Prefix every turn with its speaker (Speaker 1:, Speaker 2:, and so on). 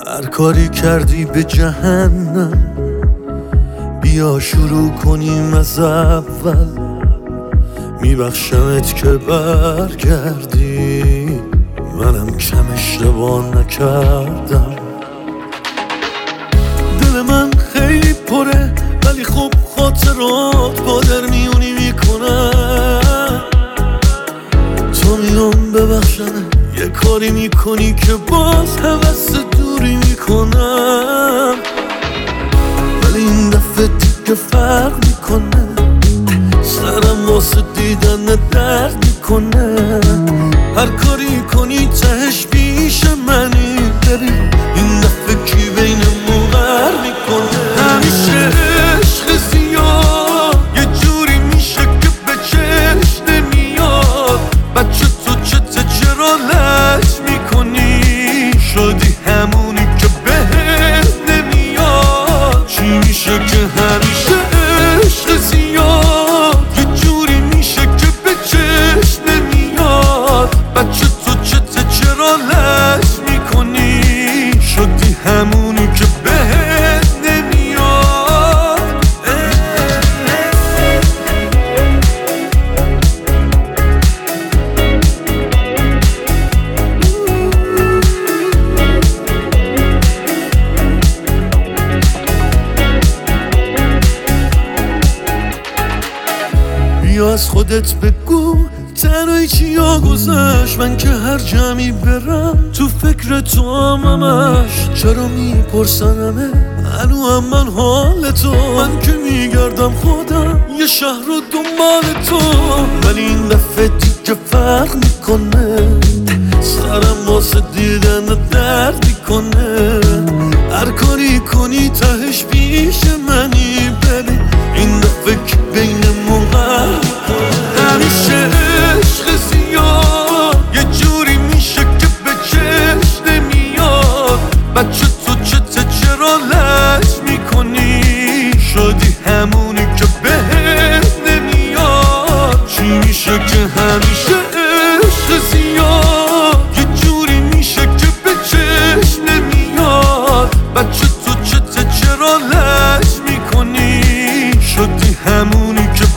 Speaker 1: هر کاری کردی به جهنم، بیا شروع کنیم از اول. میبخشمت که برگردی، منم کم اشتباه نکردم. دل من خیلی پره ولی خب خاطرات با در میونی میکنن. تو میام ببخشمه یه کاری میکنی که باز هوس دوری میکنم، ولی این دفعه دیگه فرق میکنه. سرم واسه دیدن درد میکنه. هر کاری کنی تهش پیش منی. ببین این دفعه کی بینمون غر میکنه. همیشه عشق زیاد یه جوری میشه که به چشم نمیاد. بچه تو چرا لج میکنی؟ شدی همونی که بهت نمیاد. چی میشه که همیشه عشق زیاد یه جوری میشه که به چشم نمیاد. بچه تو چرا لج میکنی؟ شدی همونی که بهت نمیاد. بیا از خودت بگو تنهایی چیا گذشت. من که هر جمعی برم تو فکر تو همش. چرا میپرسنمه هنوزم من حال تو؟ من که میگردم خودم یه شهر رو دنبال تو، ولی این دفعه دیگه فرق میکنه. سرم واسه دیدن درد میکنه. هر کاری کنی تهش پیش منی. ببین این دفعه که بینمون غر میکنه. همیشه عشق زیاد یه جوری میشه که به چشم نمیاد. بچه تو چرا لج میکنی؟ شدی همونی که بهت نمیاد. چی میشه که همیشه عشق زیاد یه جوری میشه که به چشم نمیاد. بچه تو چرا لج میکنی؟ شدی همونی که